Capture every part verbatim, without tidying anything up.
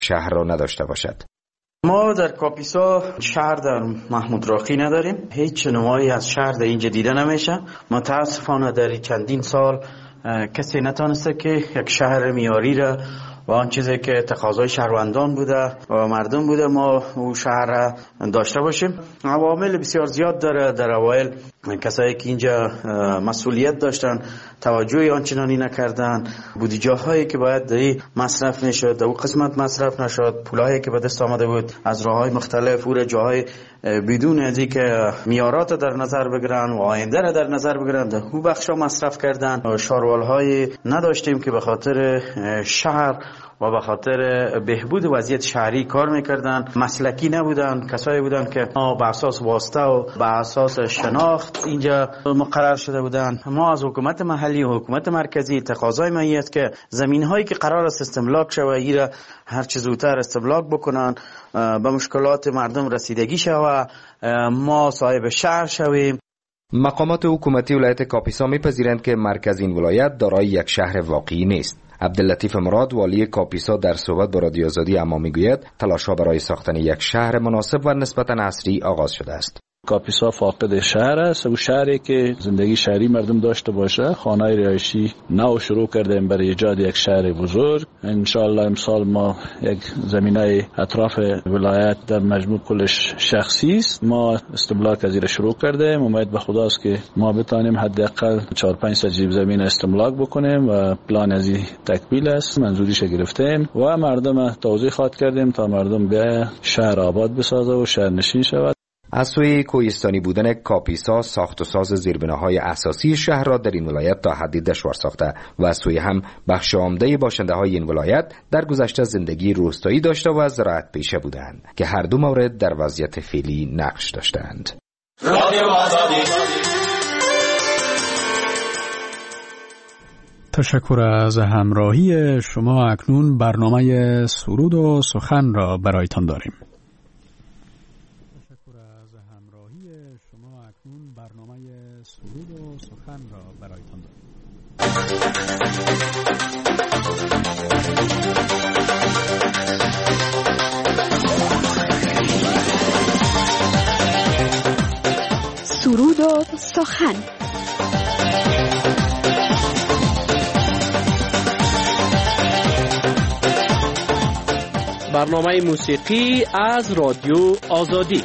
شهر را نداشته باشد. ما در کاپیسا شهر در محمود راقی نداریم. هیچ نمایی از شهر در اینجا دیده نمیشه. متاسفانه در چندین سال کسی نتونسته که یک شهر معیاری را و آن چیزی که تقاضای شهروندان بوده و مردم بوده ما او شهر داشته باشیم. عوامل بسیار زیاد داره. در اوایل کسایی که اینجا مسئولیت داشتن توجه آنچنانی نکردن، بودجه هایی که باید دایی مصرف نشد در او قسمت مصرف نشد، پولایی که به دست آمده بود از راههای مختلف او جاهای بدون از اینکه معیارات در نظر بگیرن و آینده را در نظر بگیرن در او بخشا مصرف کردن. شاروال های نداشتیم که به خاطر شهر و به خاطر بهبود وضعیت شهری کار میکردن. مسلکی نبودن، کسایی بودن که به اساس واسطه و به اساس شناخت اینجا مقرر شده بودن. ما از حکومت محلی و حکومت مرکزی تقاضای میت که زمین هایی که قرار است استملاک شوه ایرا هر چه زودتر استملاک بکنن، به مشکلات مردم رسیدگی شوه، ما صاحب شهر شویم. مقامات حکومتی ولایت کاپیسا میپذیرند که مرکز این ولایت دارای یک شهر واقعی نیست. عبداللطیف مراد والی کاپیسا در صحبت با رادیو آزادی اما میگوید تلاش‌ها برای ساختن یک شهر مناسب و نسبتاً عصری آغاز شده است. کاپیسا فاقد شهر است و شهری که زندگی شهری مردم داشته باشه. خانه رهایشی نو شروع کردیم برای ایجاد یک شهر بزرگ. ان شاء الله امسال ما یک زمینه اطراف ولایت در مجموع کلش شخصی است. ما استملاک از این شروع کردیم. امید به خداست که ما بتونیم حداقل چهار پنج سجیب زمین استملاک بکنیم و پلان از این تکمیل است. منظوریش گرفتیم و مردم توضیحات کردیم تا مردم به شهر آباد بسازه و شهر نشین شود. از سوی کوهستانی بودن کاپیسا ساخت و ساز زیربناهای اساسی شهر را در این ولایت تا حدی دشوار ساخته و از سوی هم بخش عمده باشنده های این ولایت در گذشته زندگی روستایی داشته و زراعت پیشه بودند که هر دو مورد در وضعیت فعلی نقش داشتند. تشکر از همراهی شما. اکنون برنامه سرود و سخن را برایتان داریم. برنامه سرود و سخن را برایتان داریم. سرود و سخن. برنامه موسیقی از رادیو آزادی.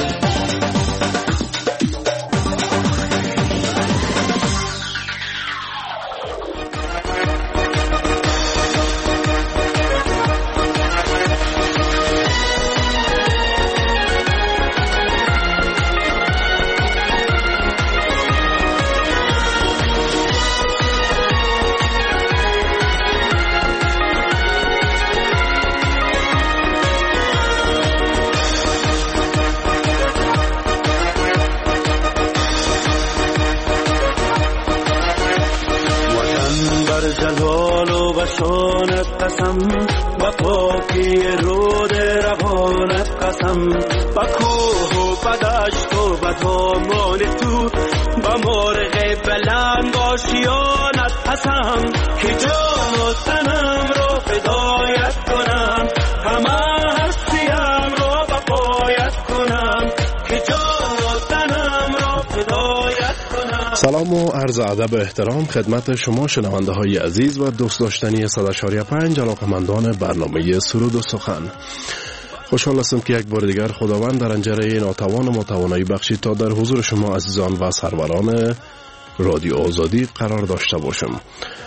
و پاکی رود روانت قسم، با کوه و بدشت و بدامان تو، با مرغ بلند آشیانت قسم که جان و تنم را فدایت کنم، همه هستیم را بقایت کنم که جان و تنم را فدایت کنم. سلام و عرض ادب و احترام خدمت شما شنونده های عزیز و دوست داشتنی صد و اشاریه پنج علاقه‌مندان برنامه سرود و سخن. خوشحال هستم که یک بار دیگر خداوند در انجره ناتوان و متوانایی بخشید تا در حضور شما عزیزان و سروران رادیو آزادی قرار داشته باشم.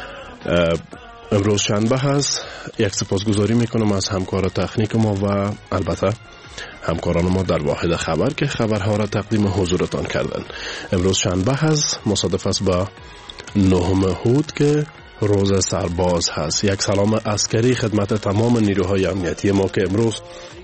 امروز شنبه هست. یک سپاسگزاری میکنم از همکار تکنیک ما و البته همکاران ما در واحد خبر که خبرها را تقدیم حضورتان کردن. امروز شنبه هست، مصادف است با نهم هود که روز سرباز هست. یک سلام عسکری خدمت تمام نیروهای امنیتی ما که امروز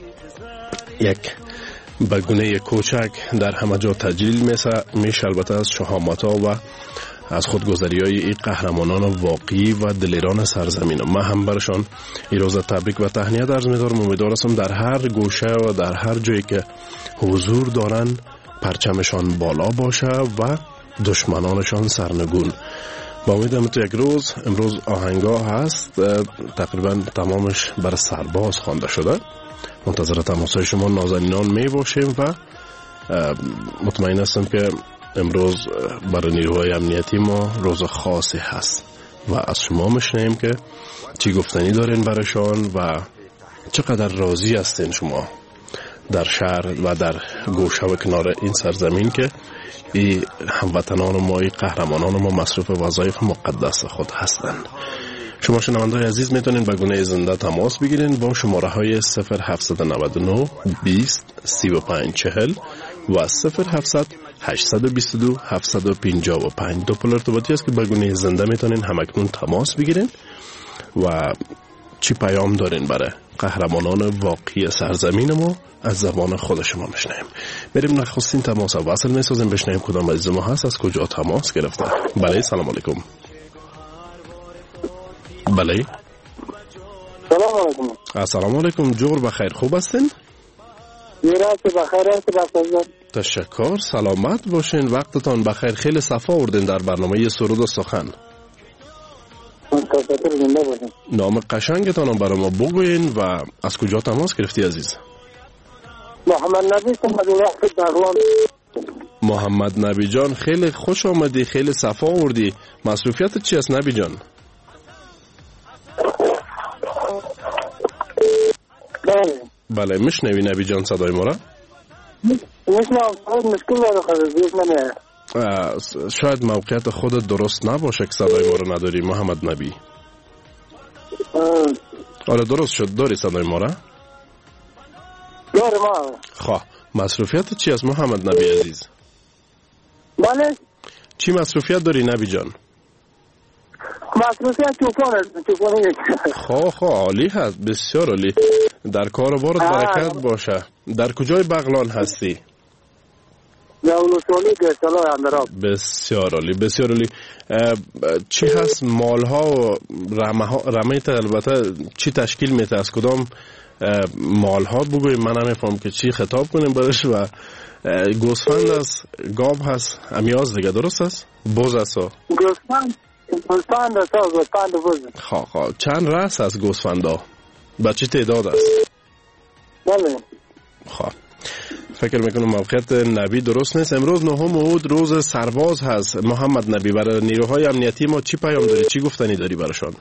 یک بگونه کوچک در همه جا تجلیل میشه، البته از شهامت‌ها و از خودگذری‌های این قهرمانان واقعی و دلیران سرزمین. من هم برشان این روز تبریک و تهنیت عرض می‌دارم. امیدوارم در هر گوشه و در هر جایی که حضور دارن پرچمشان بالا باشه و دشمنانشان سرنگون. با امیدم تو یک روز امروز آهنگا هست تقریبا تمامش بر سرباز خوانده شده. منتظر تماسای شما نازنینان می باشیم و مطمئن هستم که امروز برای نیروهای امنیتی ما روز خاصی هست و از شما میشنیم که چی گفتنی دارین برایشان و چقدر راضی هستین شما در شهر و در گوشه و کنار این سرزمین که این هموطنان ما، این قهرمانان ما مصروف وظایف مقدس خود هستند. شما شنونده‌های عزیز میتونین به گونه زنده تماس بگیرین با شماره های صفر هفت نه نه بیست سی و پنج چهل و صفر هفت هشت دو دو هفت پنج پنج. دو ارتباطی است که به گونه زنده میتونین همکنون تماس بگیرین و چی پیام دارین برای قهرمانان واقعی سرزمین ما از زبان خود شما میشنیم. بریم نخستین تماس و وصل میسازیم، بشنیم کدام عزیز ما هست، از کجا تماس گرفته. بله سلام علیکم. بله سلام علیکم. السلام علیکم. جور بخیر، خوب هستین؟ میراث بخیر است بخیر. تشکر، سلامت باشین، وقتتان بخیر. خیلی صفا آوردین در برنامه سرود و سخن. تشکر، زنده باشین. نام قشنگتان برای ما بگوین و از کجا تماس گرفتی عزیز؟ محمد نبی بغلان. محمد نبی جان خیلی خوش آمدی، خیلی صفا آوردی. مصروفیت چی است نبی جان؟ بله بله میشنوی نبی جان صدای ما را؟ میشنوم. مشکل داره خودت منه. شاید موقعیت خودت درست نباشه که صدای ما را نداری محمد نبی. آره درست شد، داری صدای ما را؟ داره ما. خواه مصروفیت چی است محمد نبی عزیز؟ بله چی مصروفیت داری نبی جان؟ مصروفیت توفان است. توفانی خواه خواه عالی هست، بسیار عالی. در کار بارت برکت باشه. در کجای بغلان هستی؟ دولسولی گرسالا اندراب. بسیار عالی بسیار عالی. چی هست مال ها و رمه تا البته چی تشکیل میته؟ از کدام مال ها بگویم؟ من نمیفهم که چی خطاب کنیم برش. و گوسفند است، گاو هست، امیاز دیگه درست است؟ بوز است؟ گوسفند گوسفند است، گوسفند بوز. خواه خواه چند رأس از گوسفند ها؟ با چی تعداد است؟ بله خواه فکر میکنم موقعیت نبی درست نیست. امروز نهم اود روز سرباز هست. محمد نبی برای نیروهای امنیتی ما چی پیام داری؟ چی گفتنی داری براشان؟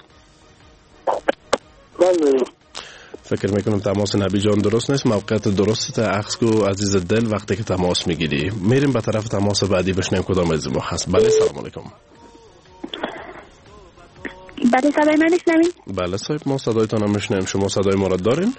بله فکر میکنم تماس نبی جان درست نیست. موقعیت درسته عکس کو عزیز دل وقتی که تماس میگیری. میریم به طرف تماس بعدی بشنیم کدام از ما هست. بله سلام علیکم. بله صدای من میشنوین؟ بله صاحب ما صدایتان هم میشنویم. شما صدای ما را دارین؟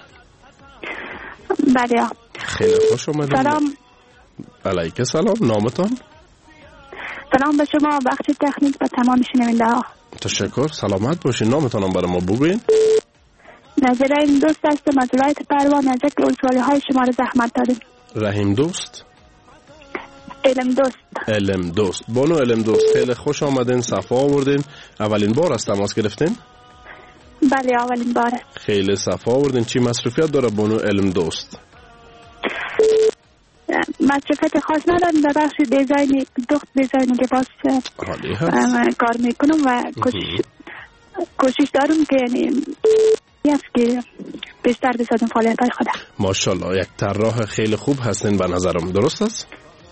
بله خیلی خوش آمدید. سلام. علیک سلام. نامتان؟ سلام به شما، بخش تکنیک و تمام شنونده ها. تشکر، سلامت باشین. نامتان هم برای ما بگوین. نظر رحیم دوست هستم از ولایت پروان. از یک ولسوالی های شما را زحمت داریم. رحیم دوست؟ علم دوست. علم دوست. بانو علم دوست خیلی خوش آمدین، صفا آوردین. اولین بار از تماس گرفتین؟ بله اولین باره. خیلی صفا آوردین. چی مصروفیت داره بانو علم دوست؟ مصروفیت خاص ندارم، در بخش دیزاین دخت دیزاین لباس کار میکنم و کوشش کوشش دارم که یعنی است که بیشتر بسازم فعالیت های خودم. ماشاءالله یک طراح خیلی خوب هستین به نظرم، درست است؟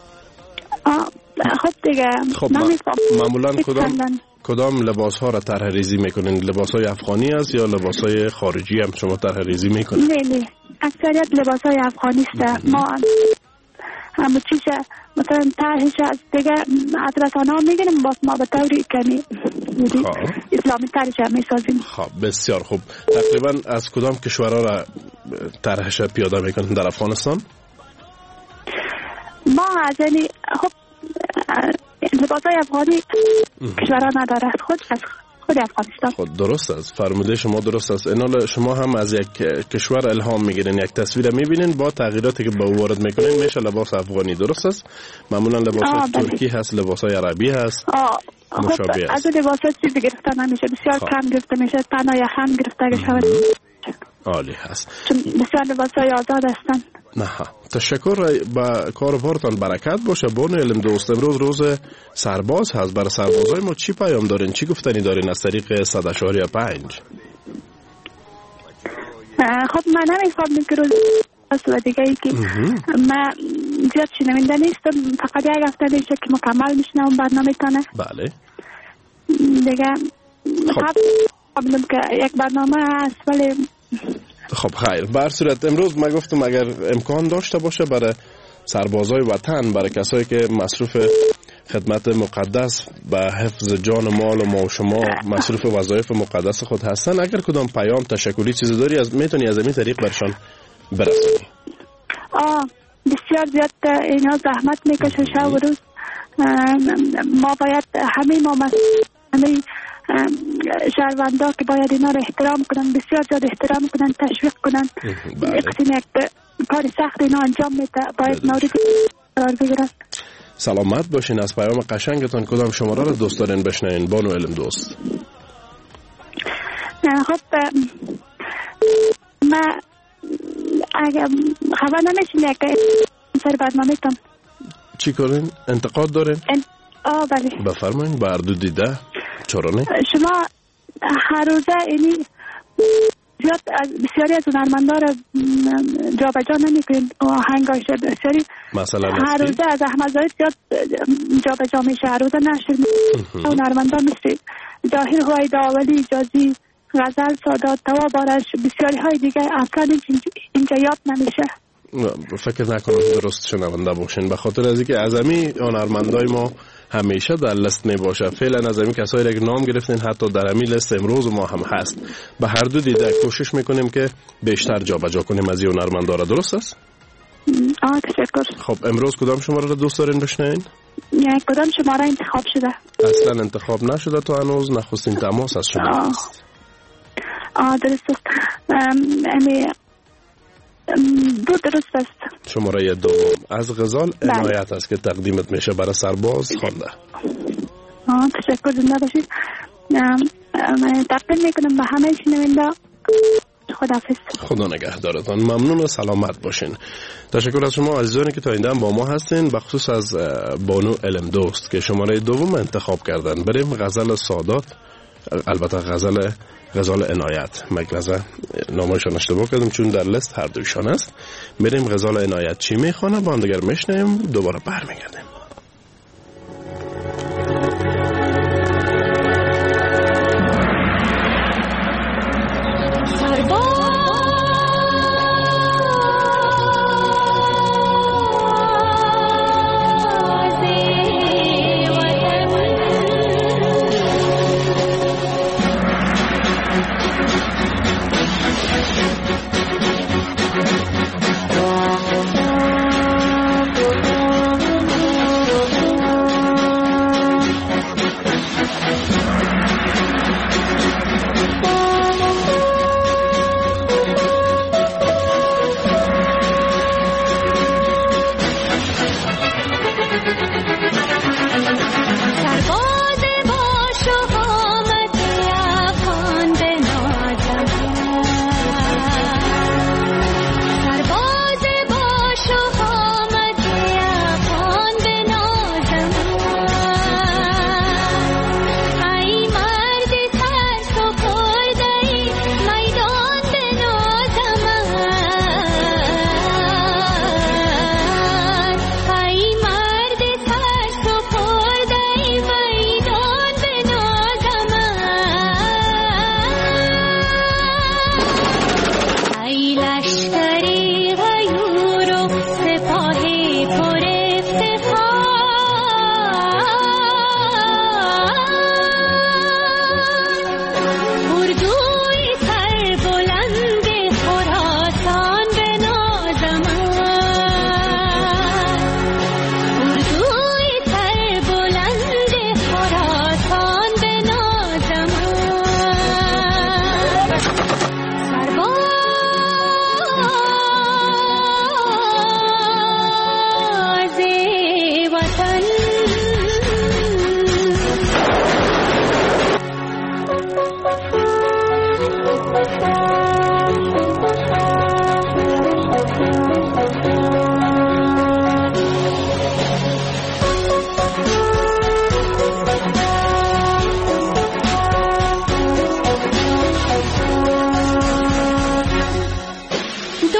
خب دیگه خب معمولا کدام کدام لباس ها را طرح ریزی میکنین؟ لباس های افغانی است یا لباس های خارجی هم شما طرح ریزی میکنین؟ نه نه اکثریت لباس های افغانی است. ما همه چیز مثلا طرحش از دیگه از رسانه ها میگیریم، باز ما به طوری کمی اسلامی ترش هم میسازیم. خب بسیار خوب. تقریبا از کدام کشورها را طرحش پیاده میکنین در افغانستان؟ ما از یعنی خب لباس های افغانی کشورها نداره، خود از خود افغانستان. خود درست است، فرموده شما درست است. اینال شما هم از یک کشور الهام میگیرین، یک تصویر میبینین با تغییراتی که با وارد میکنین میشه لباس افغانی، درست است؟ معمولا لباس ترکی هست، لباس های عربی هست، مشابه است. از لباس ها چیزی گرفته نمیشه، بسیار کم گرفته میشه، تنها یا هم گرفته شود. عالی هست، چون بسیار لباس های آزاد هستن. نه تشکر، با کار بارتان برکت باشه. بانو علم دوست امروز روز سرباز هست. برای سربازای ما چی پیام دارین؟ چی گفتنی دارین از طریق صد اشاریه پنج؟ خب من نمیخوام که روز و دیگه ای که من زیاد شنونده نیستم، فقط یک هفته میشه که مکمل میشنم برنامه تانه. بله دیگه خب بدم که یک برنامه هست ولی خب خیر. بر صورت امروز من گفتم اگر امکان داشته باشه برای سربازای وطن، برای کسایی که مصروف خدمت مقدس به حفظ جان و مال و ما و شما مصروف وظایف مقدس خود هستن، اگر کدام پیام تشکری چیزی داری از میتونی از این طریق برشان برسونی؟ آه بسیار زیاد اینا زحمت میکشه شب و روز. ما باید همه ما همه شهروندا که باید اینا رو احترام کنن، بسیار زیاد احترام کنن، تشویق کنن. یک کار سخت اینا انجام میده، باید نوری قرار بگیرن. سلامت باشین. از پیام قشنگتان کدام شماره رو دوست دارین بشنوین بانو علم دوست؟ خب ما اگه خبر نمیشین که سر برنامه تان چی کنین؟ انتقاد دارین؟ ان... آه بله بفرمایین. بردو دیده چرا نه؟ شما هر روزه اینی زیاد بسیاری از هنرمندا رو جا به جا نمیکنین آهنگاش بسیاری مثلا هر روزه از احمد زاهد زیاد جا به جا میشه، هر روزه نشر هنرمندا مثل جاهر هویدا، ولی جازی، غزل، سادات، توا بارش، بسیاری های دیگه اصلا اینجا یاد نمیشه. فکر نکنم درست شنونده باشین، به خاطر از اینکه اعظمی هنرمندای ما همیشه در لیست نباشه. فعلا از این کسایی را که نام گرفتین حتی در همین لیست امروز ما هم هست. به هر دو دیده کوشش میکنیم که بیشتر جابجا کنیم از این هنرمندا را. درست است؟ آه تشکر. خب امروز کدام شماره را دوست دارین بشنوین؟ یک کدام شماره انتخاب شده؟ اصلا انتخاب نشده تا هنوز، نخستین تماس از شما آه. است. آه درست است. امی دو درست است. شماره دوم از غزال عنایت است که تقدیمت میشه برای سرباز خوانده. آه تشکر. زنده باشید. من تقدیم میکنم به همه شنونده. خداحافظ. خدا نگهدارتان. ممنون و سلامت باشین. تشکر از شما عزیزانی که تا این دم با ما هستین، بخصوص از بانو علم دوست که شماره دوم انتخاب کردن. بریم غزل سادات، البته غزل غزال عنایت، مگلزه نامشون اشتباه کردم چون در لیست هر دویشان است. بریم غزال عنایت چی میخوانه با هم دیگر میشنیم، دوباره برمیگردیم.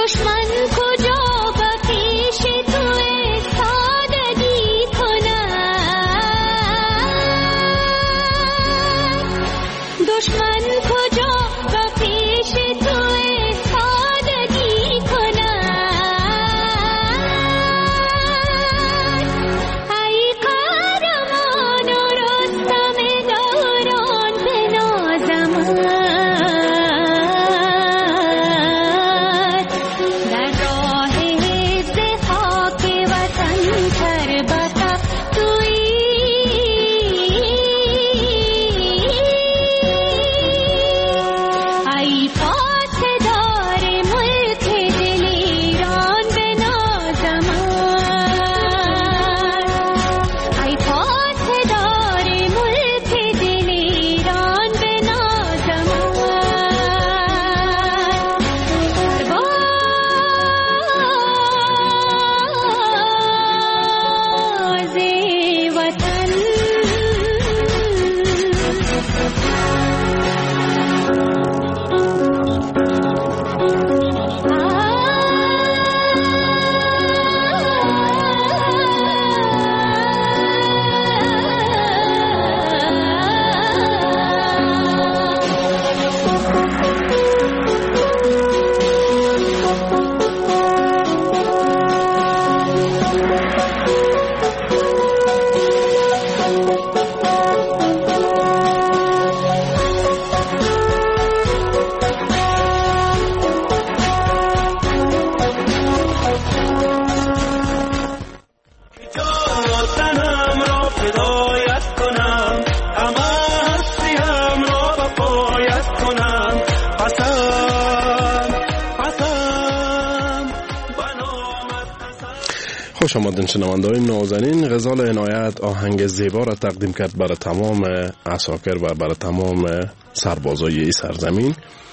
خوش آمدین شنونده‌های نازنین. غزال عنایت آهنگ زیبا را تقدیم کرد برای تمام عساکر و برای تمام سربازای این سرزمین.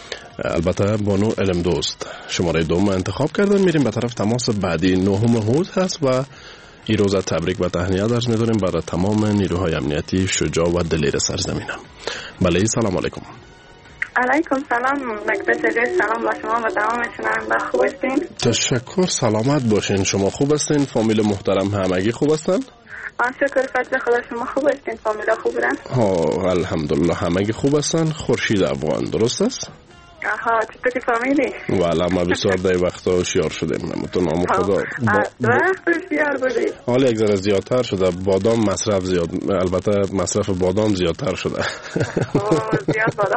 البته بانو علم دوست شماره دوم انتخاب کردن. میریم به طرف تماس بعدی. نهم هود هست و این روز تبریک و تهنیت درس می‌داریم برای تمام نیروهای امنیتی شجاع و دلیر سرزمینم. بله، سلام علیکم. علیکم سلام. مکتب سلام با شما و تمام شنوندگان. خوب هستین؟ تشکر، سلامت باشین. شما خوب هستین؟ فامیل محترم همگی خوب هستن؟ شکر فضل خدا. شما خوب هستین؟ فامیل خوب هستن؟ ها الحمدلله همگی خوب هستن. خورشید افغان درست است؟ آها، چطوری فامیلی؟ والا ما بسیار در وقتا هوشیار شدیم. نمتون نام خدا با... وقت هوشیار بودی؟ حالا یک ذره زیادتر شده. بادام مصرف زیاد، البته مصرف بادام زیادتر شده. زیاد بادام.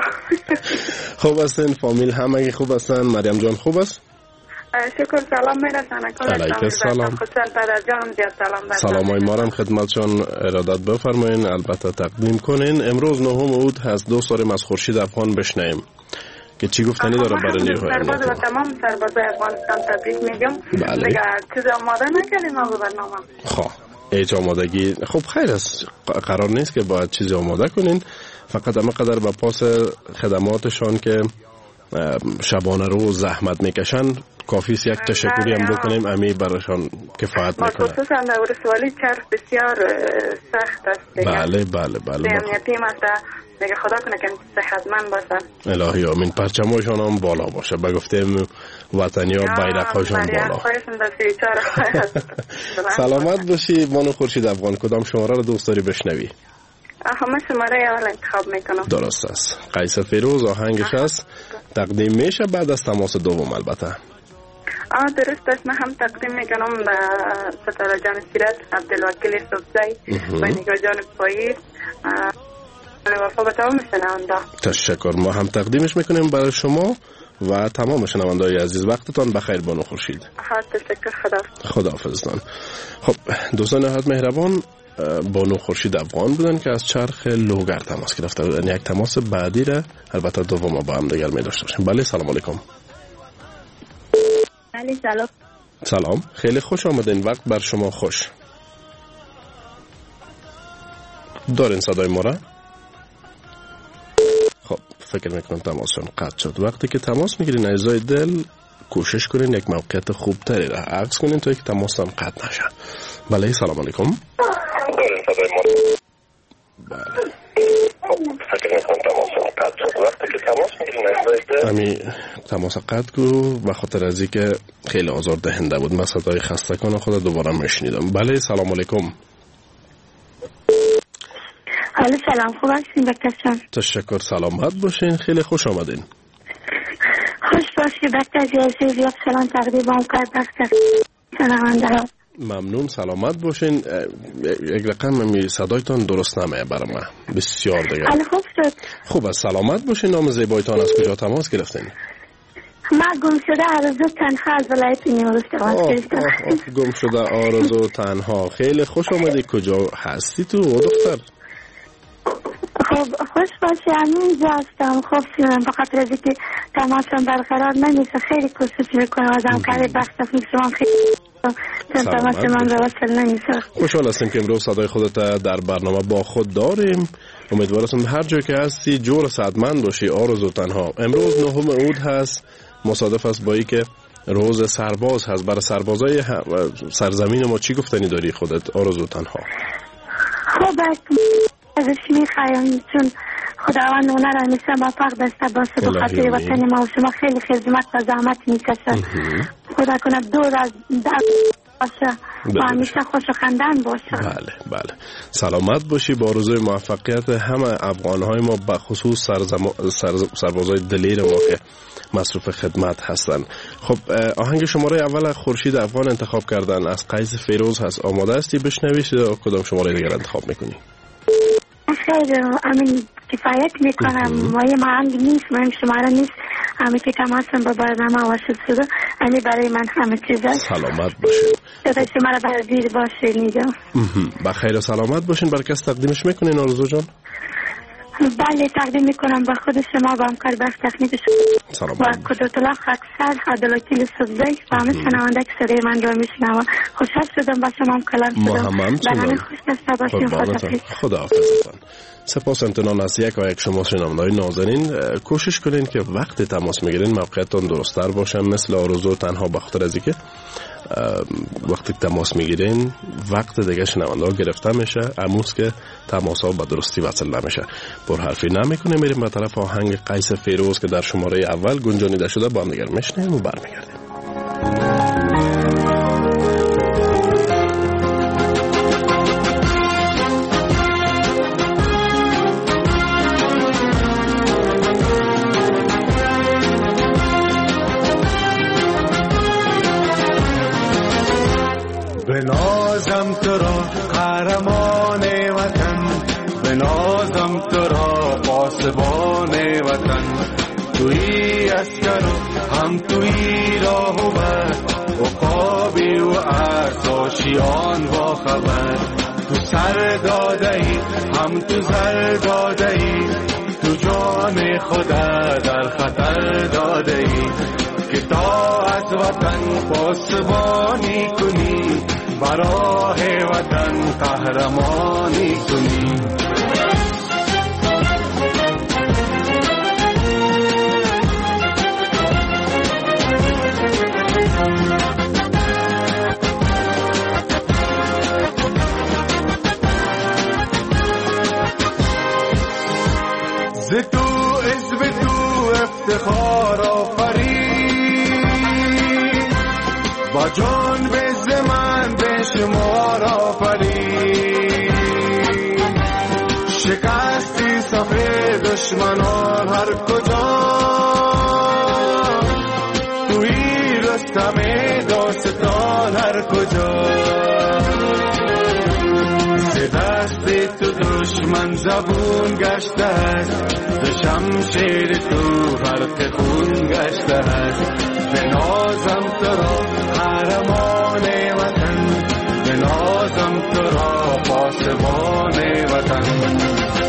خوب هستین فامیل همگی خوب هستن؟ مریم جان خوب است؟ شکر سلام میرسن. علیکم سلام. خوشحال پدر جانم زیاد سلام برسن. سلامای ما را خدمتشان ارادت بفرمایین. البته تقدیم کنین. امروز نهم اود هست. دوست داریم از خورشید افغان بشنویم که چی گفتنی داره برای نیروهای امنیتی. و تمام سربازای افغانستان تبریک میگم. بله. دیگه چیز آماده نکردیم ما به برنامه. خب هیچ آمادگی خب خیر است. قرار نیست که باید چیزی آماده کنین. فقط همه قدر به پاس خدماتشان که شبانه رو زحمت میکشن کافی است یک تشکری هم بکنیم. امی برایشان کفایت میکنه. خصوصا در ولسوالی چرخ بسیار سخت است. بله بله بله. امنیتی مثلا دیگه خدا کنه که صحتمند باشن. الهی آمین. پرچماشان هم بالا باشه. به گفته وطنی ها بیرق‌هاشان بالا. سلامت باشی بانو خورشید افغان. کدام شماره رو دوست داری بشنوی؟ همه شماره اول انتخاب میکنم. درست است. قیس فیروز آهنگش است. تقدیم میشه بعد از تماس دوم البته. آه درست است. من هم تقدیم میکنم به ستاره جان سیرت، عبدالوکیل صبزی و نگاه جان پاییز وفا به تمام شنونده. تشکر. ما هم تقدیمش میکنیم برای شما و تمام شنونده‌های عزیز. وقتتان بخیر بانو خورشید. ها تشکر. خدا خداحافظتان. خب دوستان نهایت مهربان، بانو خورشید افغان بودن که از چرخ لوگر تماس گرفته بودن. یک تماس بعدی را البته دوم با هم دیگر می داشته باشیم. بله سلام علیکم. بله سلام. سلام، خیلی خوش آمدین. وقت بر شما خوش. دارین صدای ما را؟ خب فکر میکنم تماسشون قطع شد. وقتی که تماس میگیرین عزیزای دل کوشش کنین یک موقعیت خوب تری را عکس کنین تا که تماسشون قطع نشه. بله سلام علیکم. بله. امی تماس قطع کو به خاطر از اینکه خیلی آزار دهنده بود. من صدای خستگان خود دوباره میشنیدم. بله سلام علیکم. علیکم سلام، خوب هستین دکتر جان؟ تشکر، سلامت باشین، خیلی خوش آمدین. خوش باشی دکتر عزیز، یک سلام تقدیم کرد دکتر شنونده ها. ممنون، سلامت باشین. یک رقم می صدایتان درست نمیه برای من بسیار دیگه. حالا خوب شد. خوب است، سلامت باشین. نام زیبایتان از کجا تماس گرفتین؟ ما گم شده آرزو تنها از ولایت نیمروز تماس گرفتم. گم شده آرزو تنها، خیلی خوش آمدی. کجا هستی تو دختر؟ خب خوش باشی، همینجا هستم. خب به خاطر از اینکه تماسم برقرار نمیشه خیلی کوشش میکنم از همکاری بخش شما خیلی تماس من به وصل نمیشه. خوشحال هستیم که امروز صدای خودت در برنامه با خود داریم. امیدوارم هر جا که هستی جور سعادتمند باشی. آرزو تنها امروز نهم اود هست، مصادف است با اینکه روز سرباز هست. برای سربازای سرزمین ما چی گفتنی داری خودت آرزو تنها؟ خب ازش میخوایم چون خداوند اونه را همیشه موفق داشته باشه. به خاطر وطن ما و شما خیلی خدمت و زحمت میکشه. خدا کنه دور از درد باشه و همیشه خوش و خندان باشه. بله بله، سلامت باشی. با آرزوی موفقیت همه افغانهای ما، به خصوص سرزم... سر... سربازای دلیر ما که مصروف خدمت هستن. خب آهنگ شماره اول خورشید افغان انتخاب کردن از قیس فیروز هست. آماده هستی بشنویش یا کدام شماره دیگر انتخاب میکنی؟ خیلی امین کفایت میکنم. مایه مهنگ نیست، مهم شماره نیست. همه که تماسم با برنامه واسط شده امی برای من همه چیز هست. سلامت باشین. صدای شماره بردیر باشه نیجا. بخیر و سلامت باشین. برای کس تقدیمش میکنین آرزو جان؟ بله تقدیم میکنم به خود شما، با همکار بخش تکنیک شما و کدوت الله خاکسر عدالتیل سبزی و همه شنونده که صدای من رو میشنوه. خوشحال شدم با شما هم کلام شدم. برنامه خوش داشته باشیم. خدا حافظتان. سپاس امتنان از یک و یک شما شنونده‌های نازنین. کوشش کنین که وقت تماس میگیرین موقعیتون درست‌تر باشه. مثل آرزو تنها به خاطر از اینکه وقتی تماس میگیرین وقت دیگه شنونده ها گرفته میشه، اموز که تماس ها به درستی وصل نمیشه. پر حرفی نمیکنه. میریم به طرف آهنگ قیس فیروز که در شماره اول گنجانیده شده. با هم دیگر میشنیم و برمیگردیم. بنازم تو را قهرمان وطن، بنازم تو را پاسبان وطن. توی اسکر و هم توی راه و بر، عقابی و ارزاشیان با خبر. تو سر داده ای هم تو زر داده ای، تو جان خدا در خطر داده ای که تا از وطن پاسبانی کنی، برای وطن قهرمانی کنی. ز تو عزب تو افتخار آفرید، با جان به زمان به شمار آفرید. شکستی صف دشمنان هر کجا، توی رستم داستان هر کجا. ز دست تو دشمن زبون گشته است، ز شمشیر تو غرق خون گشته است. بنازم تو را قهرمان وطن، بنازم تو را پاسبان وطن.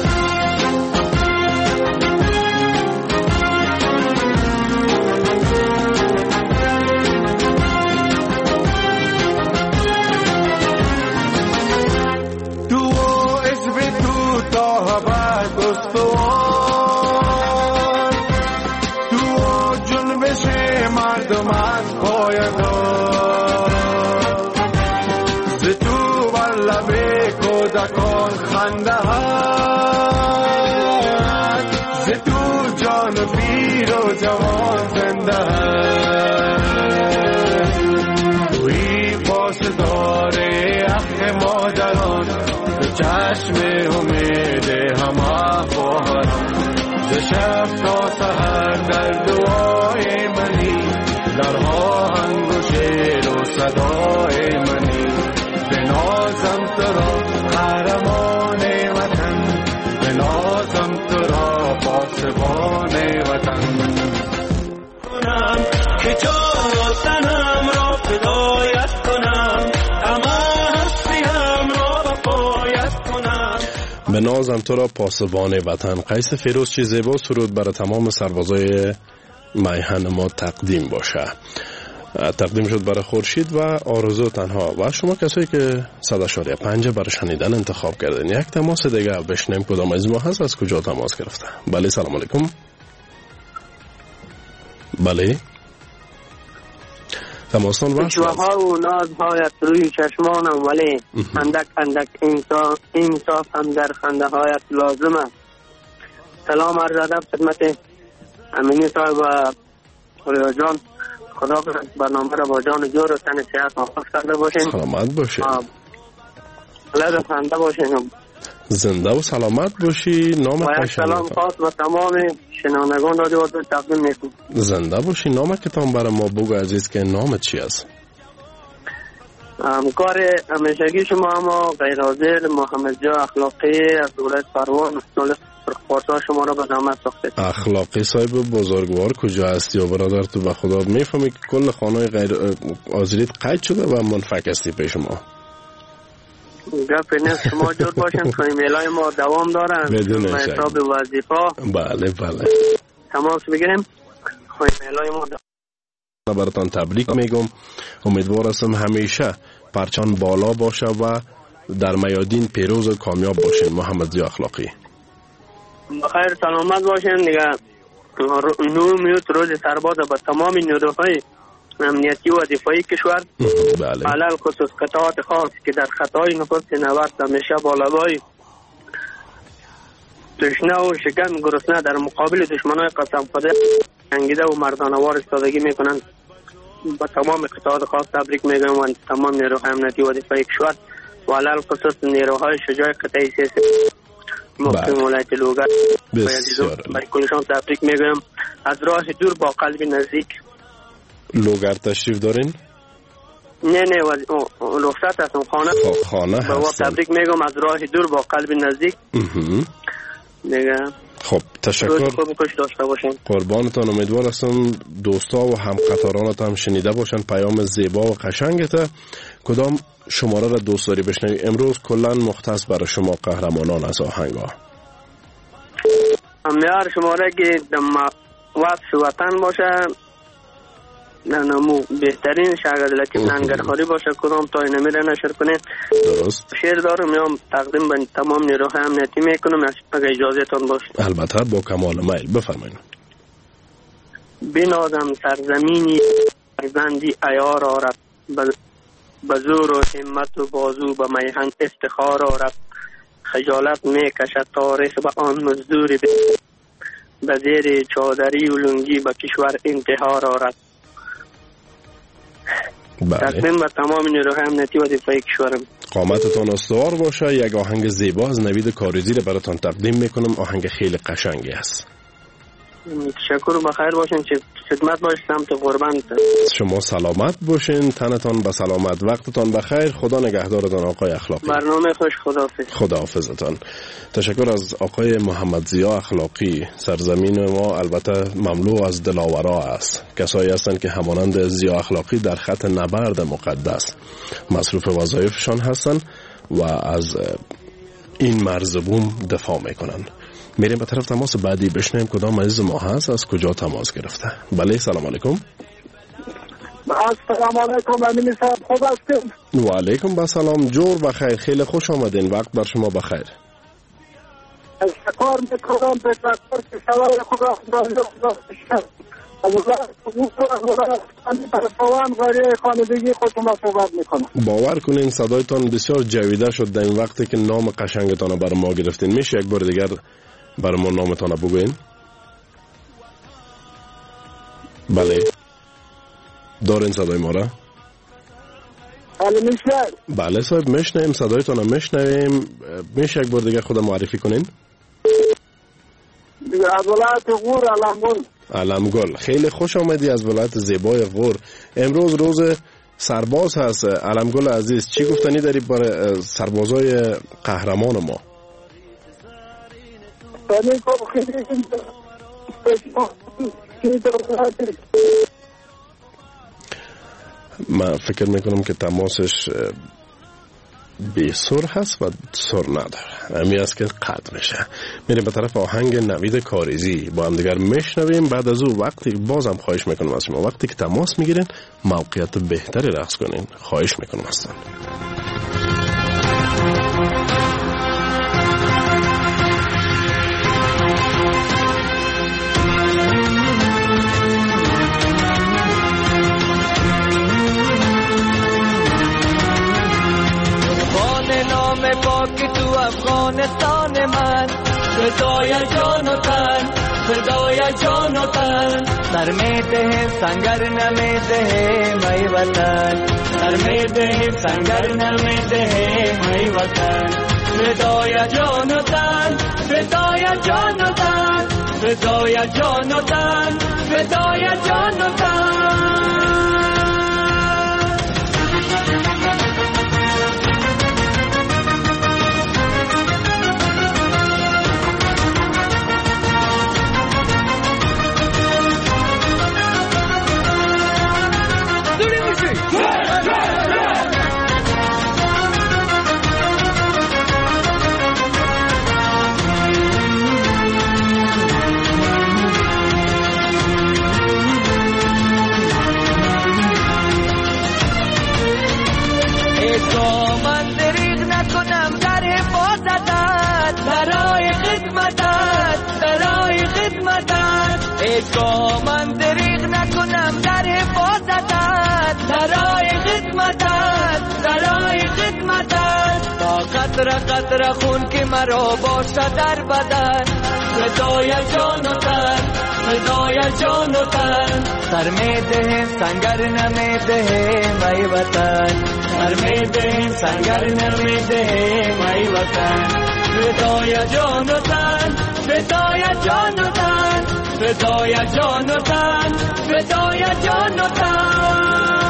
تو عزب تو تا هبت استوار، تو جنبش مردم از پایدار. ز تو بر لب کودکان خنده هست، ز تو جان پیر و جوان زنده صدای منی بنازم تو را قهرمان وطن بنازم تو را پاسبان وطن کنم که جان و تنم را فدایت کنم اما هستیم را وفایت کنم بنازم تو را پاسبان وطن. قیس فیروز چی زیبا سرود برای تمام سربازای میهن ما تقدیم باشه. تقدیم شد برای خورشید و آرزو تنها و شما کسایی که صد و شش پنج برای شنیدن انتخاب کردین. یک تماس دیگه بشنیم کدام از ما هست، از کجا تماس گرفته. بله سلام علیکم. بله تماسون وقت شوها و نازهایت روی چشمانم ولی اندک اندک انصاف انصاف هم در خنده هایت لازم است. سلام عرض ادب خدمت امینی صاحب و خوریا جان. خدا کنه برنامه را با جان جور و تن صحت آغاز کرده باشین. سلامت باشین. لذت خنده باشین. زنده و سلامت باشی. نام و یک سلام خاص و تمام شنوندگان رادیو آزادی تقدیم میکنم. زنده باشی. نام کتاب برای ما بگو عزیز که نامت چی است؟ همکار همیشگی شما اما غیر حاضر محمد جا اخلاقی از دولت فروان خورسا شما را به زحمت ساخته. اخلاقی صاحب بزرگوار کجا هستی و برادر تو به خدا میفهمی که کل خانه غیر حاضریت قید شده و منفک هستی پیش ما. گپ نیست شما جور باشین که ایمیلای ما دوام دارن بدون شک. حساب وظیفه بله بله تماس بگیریم. ایمیلای ما دوام براتان تبریک میگم. امیدوار هستم همیشه پرچان بالا باشه و در میادین پیروز و کامیاب باشین. محمد ضیا اخلاقی بخیر سلامت باشین. دیگه نو میوت روز سرباز با تمام نیروهای امنیتی و دفاعی کشور بله. علل خصوص قطعات خاص که در خطای نخست نبرد همیشه بالابای تشنه و شکم گرسنه در مقابل دشمنای قسم خورده جنگیده و مردانوار ایستادگی میکنند. با تمام قطعات خاص تبریک میگم و تمام نیروهای امنیتی و دفاعی کشور و علل خصوص نیروهای شجاع قطعی سیاسی مقیم ولایت لوگر برای کلشان تبریک میگم. از راه دور با قلب نزدیک. لوگر تشریف دارین؟ نه نه رخصت هستم خانه خانه هستم. با تبریک میگم از راه دور با قلب نزدیک دیگه. خب تشکر. خوب خوش داشته باشین. قربانتان. امیدوار هستم دوستا و همقطارانت هم شنیده باشن پیام زیبا و قشنگت. کدام شماره را دوست داری بشنوی؟ امروز کلا مختص برای شما قهرمانان از آهنگا. امیار شماره که دم وصف وطن باشه نمو بهترین شاگرد لطیف ننگرخاری باشه. کدام تا اینمی را نشر کنید. درست. شعر دارم میام تقدیم به تمام نیروهای امنیتی میکنم اگه اجازه تان باشه. البته با کمال میل بفرمایید. بنازم سرزمینی فرزندی عیار آرد به زور و همت و بازو به میهن افتخار آرد. خجالت میکشد تاریخ به آن مزدوری به زیر چادری و لنگی به کشور انتحار آرد. تقدیم به تمام نیروهای امنیتی و دفاعی کشورم. قامتتان استوار باشه. یک آهنگ زیبا از نوید کاریزی را براتان تقدیم میکنم. آهنگ خیلی قشنگی است. تشکر. بخیر باشین. خدمت باش سمت قربان. شما سلامت باشین. تنتان به سلامت. وقتتان بخیر. خدا نگهدارتان آقای اخلاقی. برنامه خوش. خداحافظ. خداحافظتان. تشکر از آقای محمد ضیا اخلاقی. سرزمین ما البته مملو از دلاورا است. کسایی هستند که همانند ضیا اخلاقی در خط نبرد مقدس مصروف وظایفشان هستند و از این مرز بوم دفاع میکنن. میریم به طرف تماس بعدی بشنیم کدام عزیز ما هست، از کجا تماس گرفته. بله سلام علیکم. سلام علیکم امینی صاحب خوب هستید؟ و علیکم با سلام. جور بخیر. خیلی خوش آمدین. وقت بر شما بخیر. تشکر میکنم به دکتر که سوال خوب را باور کنین صدایتان بسیار جویده شد در این وقتی که نام قشنگتان برای ما گرفتین. میشه یک بار دیگر برای ما نامتان بگوین؟ بله دارین صدای ما را؟ بله میشه. بله صاحب میشنویم صدایتان هم میشنویم. میشه یک بار دیگر خود معرفی کنین؟ از ولایت غور علمگل. علمگل. خیلی خوش آمدی از ولایت زیبای غور. امروز روز سرباز هست. علمگل عزیز چی گفتنی داری برای سربازای قهرمان ما؟ من فکر میکنم که تماسش بی سر هست و سر نداره، امی است که قطع میشه. میریم به طرف آهنگ نوید کاریزی، با هم دیگر میشنویم. بعد از او وقتی بازم خواهش میکنم از شما وقتی که تماس میگیرین موقعیت بهتری رقص کنین، خواهش میکنم هستن. افغانستان من فدای جان و تن، فدای جان و تن، سر میده سنگر نمیده می وطن، سر میده سنگر نمیده می وطن، فدای جان و تن، فدای جان و تن، فدای جان و تن، فدای جان و تن. اشکا من دریغ نکنم در حفاظتت، درای خدمتت، درای خدمتت، تا قطره قطره خون که مرا باشه در بدن، فدای جان و تن، فدای جان و تن، سر میده سنگر نمیده می وطن، سر میده سنگر نمیده می وطن، فدای جان و تن، فدای جان و تن، فدای جان و تن، فدای جان و تن.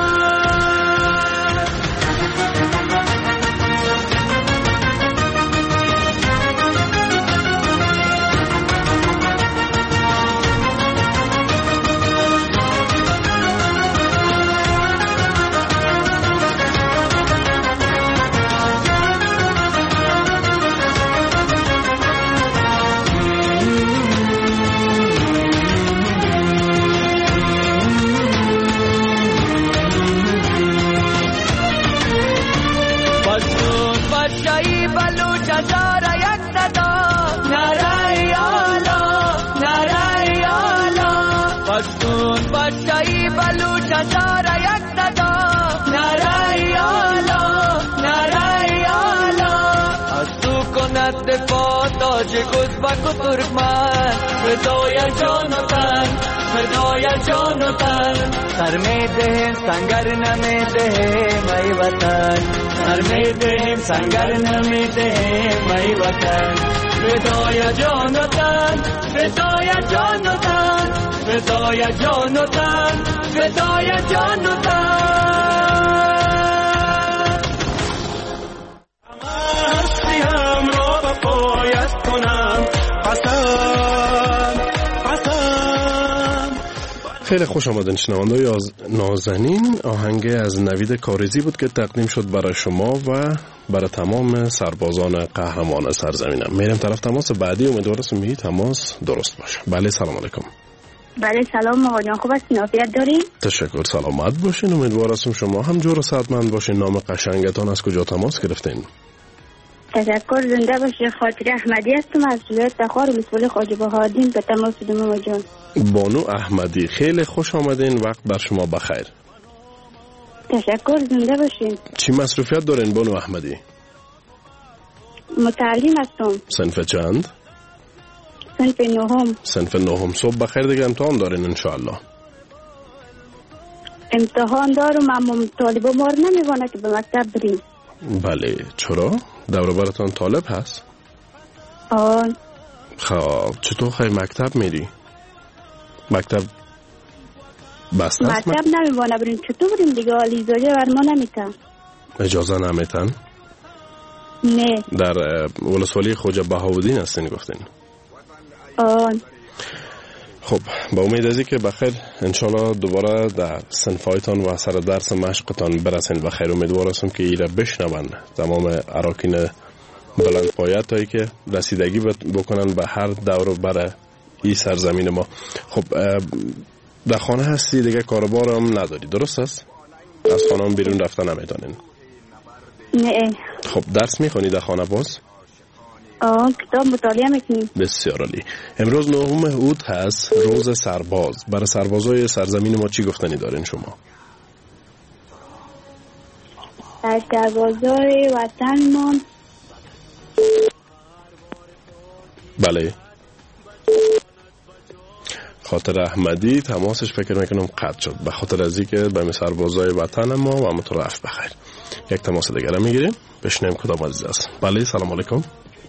تاج ازبک و ترکمن، فدای جان و تن، فدای جان و تن، سر میده سنگر نمیده می وطن، سر میده سنگر نمیده می وطن، فدای جان و تن، فدای جان و تن، فدای جان و تن، فدای جان و تن. خیلی خوش آمدین شنونده‌های نازنین. آهنگ از نوید کاریزی بود که تقدیم شد برای شما و برای تمام سربازان قهرمان سرزمینم. میرم طرف تماس بعدی، امیدوارم میگی تماس درست باشه. بله سلام علیکم. بله سلام آقا جان، خوب هستین؟ عافیت دارین؟ تشکر، سلامت باشین. امیدوارم شما هم جور و صحتمند باشین. نام قشنگتان از کجا تماس گرفتین؟ تشکر، زنده باشی. خاطر احمدی هستم از ولایت تخار ولسوالی خواجه بهادین به تماس دادم جان. بانو احمدی، خیلی خوش آمدین، وقت بر شما بخیر. تشکر، زنده باشین. چی مصروفیت دارین بانو احمدی؟ متعلم هستم. صنف چند؟ صنف نهم. صنف نهم. صبح بخیر دیگه امتحان دارین انشاءالله؟ امتحان دارم اما طالبا مار نمیوانه که به مکتب بریم. بله، چرا؟ دور براتان طالب هست؟ آن. خب چطور خیلی مکتب میری؟ مکتب بسته است مکتب نمیوانه بریم چطور بریم دیگه آلیزاجه بر ما نمیتن اجازه نمیتن؟ نه در ولسوالی خوجه بهاودین هستین گفتین؟ آن خب با امید ازی که بخیر انشالله دوباره در صنفایتان و سر درس مشقتان برسین بخیر. امیدوار هستم که ایره بشنون تمام اراکین بلند پایت هایی که رسیدگی بکنن به هر دور بر این سرزمین ما. خب در خانه هستی دیگه کاربار هم نداری درست است؟ از خانه هم بیرون رفتن نمیتونین؟ نه. خب درس میخونی در خانه باز؟ آه کتاب مطالعه میکنیم. بسیار عالی. امروز نهم اوت هست روز سرباز. برای سربازای سرزمین ما چی گفتنی دارین شما؟ در سربازای وطن ما بله خاطر احمدی تماسش فکر میکنم قطع شد به خاطر ازی که به سربازای وطن ما و مترف بخیر. یک تماس دیگه میگیریم بشنیم کدام عزیز است. بله سلام علیکم.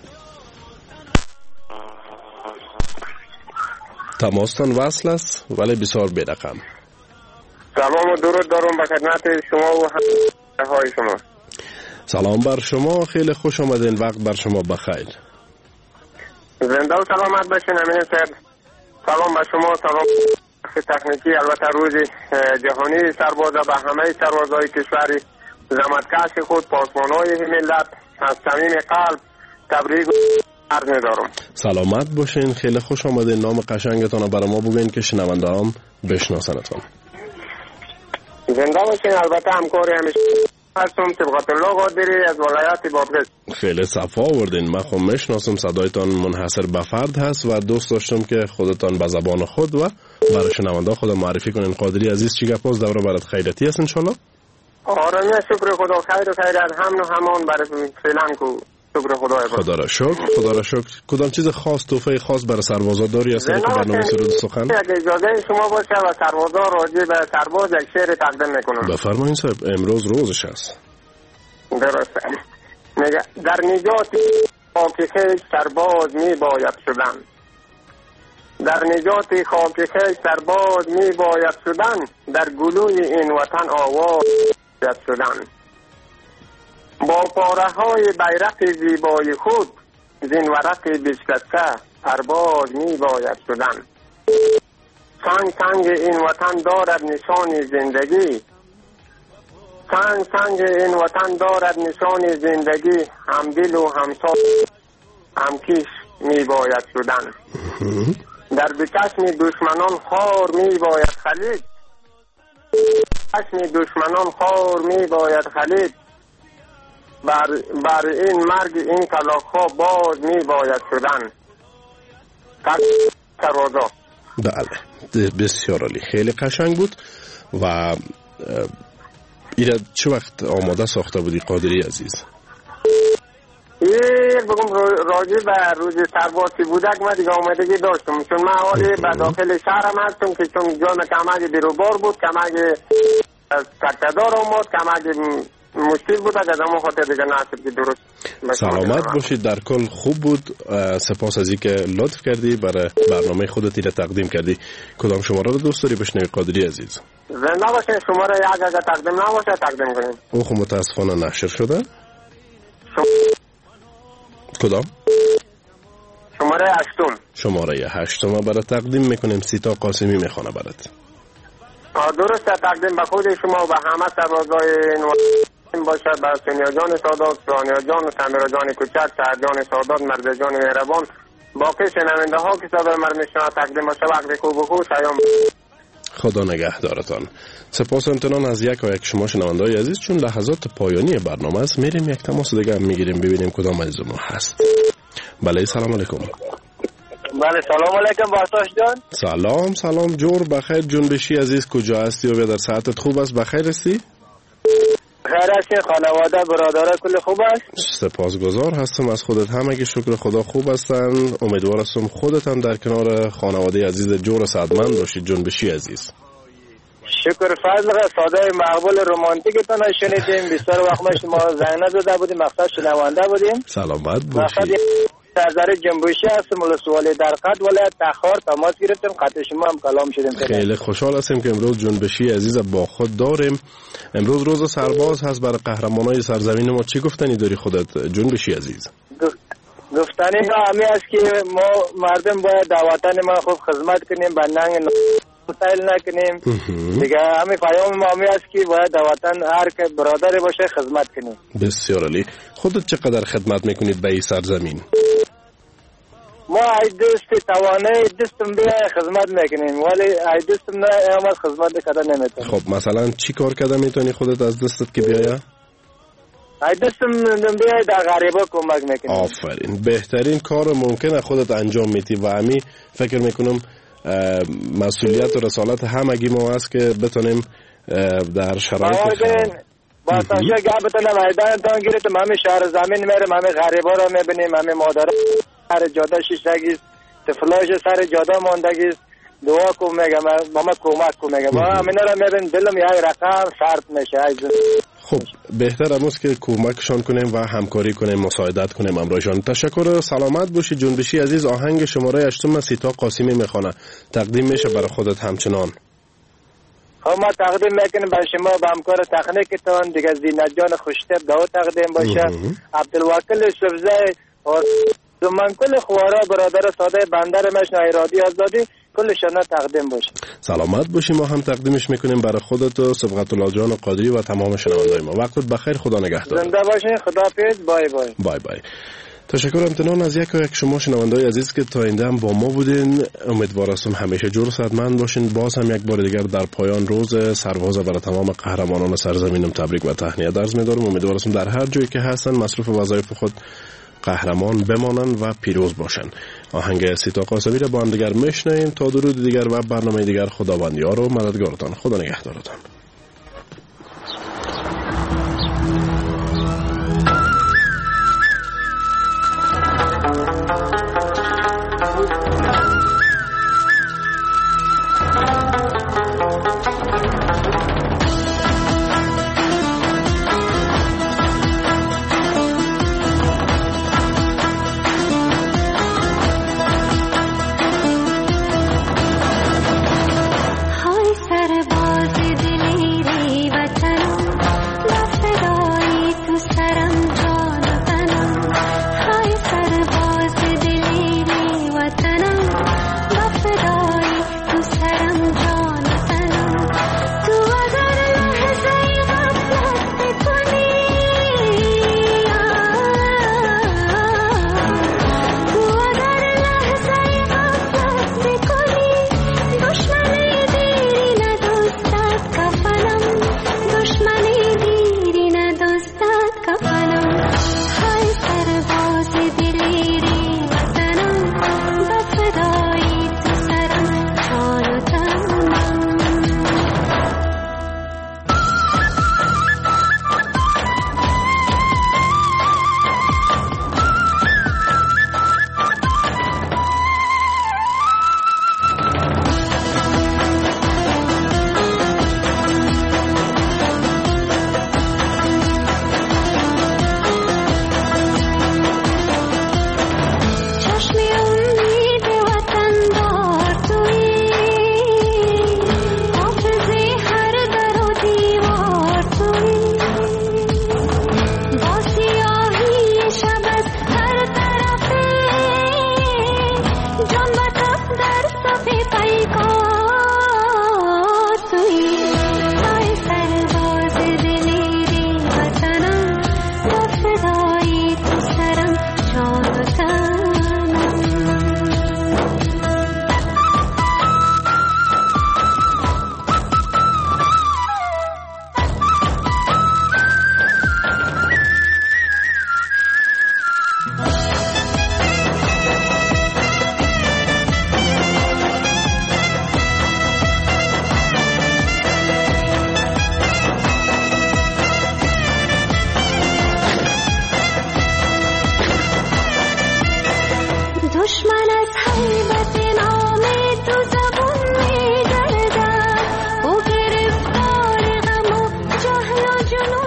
تماستان وصل است ولی بسیار بی رقم. سلام و درود دارم به خدمت شما و همراهای شما. سلام بر شما خیلی خوش آمدین وقت بر شما بخیر. زنده و سلامت باشین امین صاحب. سلام به شما سلام تکنیکی البته روز جهانی سربازا به همه سربازای کشوری زحمتکش خود پاسبانای ملت از صمیم قلب تبریک عرض می‌دارم. سلامت باشین خیلی خوش آمدین. نام قشنگتون رو برای ما بگین که شنونده هم بشناسنتون. زنده باشین. البته همکاری همیشه هستم طبقت الله قادری از ولایت بادغیس. خیلی صفا آوردین. من خب میشناسم صدایتان منحصر به فرد هست و دوست داشتم که خودتان به زبان خود و برای شنونده خود معرفی کنین. قادری عزیز چی گپ است دوره برات خیرتی است ان شاء الله؟ آره شکر خدا خیر و خیر از هم و همان برای فعلا کو شکر خدا. خدا را شکر خدا را شکر. کدام چیز خاص توفیق خاص برای سربازا داری است که برنامه سرود سخن؟ اگه اجازه شما باشه و سربازا راجع به سرباز یک شعر تقدیم میکنم. بفرمایید صاحب امروز روزش است. درسته. میگه در نجات خاک خویش سرباز می باید شدن. در نجات خاک خویش سرباز می باید شدن. در گلوی این وطن آواز باید شدن. با پاره های بیرق زیبای خود زین ورق بشکسته پرواز می باید شدن. سنگ سنگ این وطن دارد نشان زندگی. سنگ سنگ این وطن دارد نشان زندگی. هم دل و همسا هم کیش می باید شدن. در بچشم دشمنان خار می باید خلید. چشم دشمنان خار می باید خلید. بر, بر این مرگ این کلاخا باز می باید شدن. سربازا. بله بسیار عالی خیلی قشنگ بود. و ایره چه وقت آماده ساخته بودی قادری عزیز؟ یک بگم راجع به روز سربازی بودک من دیگه آمادگی داشتم چون من حالی به داخل شهرم هستم که چون جان کمک بیروبار بود کمک تکتدار آمد کمک مشکل بود از همون خاطر دیگه نصب که درست. سلامت باشید در کل خوب بود. سپاس از اینکه لطف کردی برای برنامه خودت ایره تقدیم کردی. کدام شماره رو دوست داری بشنوی قادری عزیز؟ زنده باشه. شماره یک اگه تقدیم نباشه تقدیم کنیم. او خب متاسفانه نشر شده. شم... کدام؟ شماره هشتم. شماره هشتم برای تقدیم میکنیم. سیتا قاسمی میخوانه برات. درسته تقدیم به خود شما و به همه سربازای نوازم باشد. به سونیا جان سادات، سونیا جان و سمیرا جان کوچک، سهر جان سادات، مرد جان مهربان، باقی شنونده ها که صدای من میشنوند تقدیم باشه. وقت خوب و خوش ایام. خدا نگهدارتان. سپاس و امتنان از یک و یک شما شنونده‌های عزیز. چون لحظات پایانی برنامه است میریم یک تماس دیگه هم میگیریم ببینیم کدام عزیز ما هست. بله سلام علیکم. بله سلام علیکم باشتاش جان. سلام سلام جور بخیر جنبشی عزیز کجا هستی و در ساعتت خوب است بخیر هستی؟ خیر هستی خانواده برادرها کل خوب است؟ سپاسگزار هستم از خودت هم اگه شکر خدا خوب هستن. امیدوار هستم خودت هم در کنار خانواده عزیز جور سعدمند باشید جنبشی عزیز. شکر فضل صدای مقبول رومانتیکتون شنیدیم. بسیار وقت ما شما زنگ نزده بودیم مقصد شنونده بودیم. سلامت باشید. سرزر جنبوشی هستم ولسوالی در قد ولایت تخار تماس گرفتیم قطع شما هم کلام شدیم. خیلی خوشحال هستیم که امروز جنبشی عزیز با خود داریم. امروز روز سرباز هست. برای قهرمانای سرزمین ما چی گفتنی داری خودت جنبشی عزیز؟ گفتنی ما همی است که ما مردم باید در وطن ما خوب خدمت کنیم، به ننگ مسائل نکنیم دیگه. همین پیام ما همی است که باید در وطن هر که برادر باشه خدمت کنیم. بسیار عالی. خودت چقدر خدمت میکنید به این سرزمین؟ ما ای دوست توانه دوستم بیا خدمت میکنیم ولی ای دوستم نه اما خدمت کردن نمیتونیم. خب مثلا چی کار کرده میتونی خودت از دستت که بیاید؟ ای دوستم بیای در غریبا کمک میکنیم. آفرین. بهترین کار ممکنه خودت انجام میدی و همی فکر میکنم مسئولیت و رسالت همگی ما هست که بتونیم در شرایط خراب با تاشا گاه بتونم میدان تان گیریم. همه شهر زمین میرم، همه غریبا رو میبینیم، همه مادر سر جاده شیشتگی طفلاش سر جاده ماندگی دعا کو میگم ماما کمک کو میگم ما همینا رو میبین دلم یک رقم سرد میشه. خب بهتر امروز که کمکشان کنیم و همکاری کنیم، مساعدت کنیم امروزشان. تشکر، سلامت باشی جنبشی عزیز. آهنگ شماره هشتم سیتا قاسمی میخوانه، تقدیم میشه برای خودت همچنان. خب ما تقدیم میکنیم برای شما به همکار تکنیکتون دیگه زینت جان خوشتب دعا تقدیم باشه، عبدالوکیل سبزی و زمان کل خوارا برادر ساده بندر مشن ایرادی آزادی کلشان تقدیم باشه. سلامت باشی. ما هم تقدیمش میکنیم برای خودت و سبقت الله جان قادری و تمام شنوندای ما. وقتت بخیر، خدا نگهدار. زنده باشین، خدا حافظ، بای بای. بای بای. تشکر امتنان از یک و یک شما شنوندای عزیز که تا اینده هم با ما بودین. امیدوار هستم همیشه جور و صحتمند باشین. باز هم یک بار دیگر در پایان روز سرباز برای تمام قهرمانان سرزمینم تبریک و تهنیت عرض می‌دارم. امیدوار هستم در هر جایی که هستن مصروف وظایف خود قهرمان بمانن و پیروز باشن. آهنگ سیتا قاسمی را با هم دیگر میشنویم تا درود دیگر و برنامه دیگر. خداوند یار و مددگارتان. خدا نگهدارتان.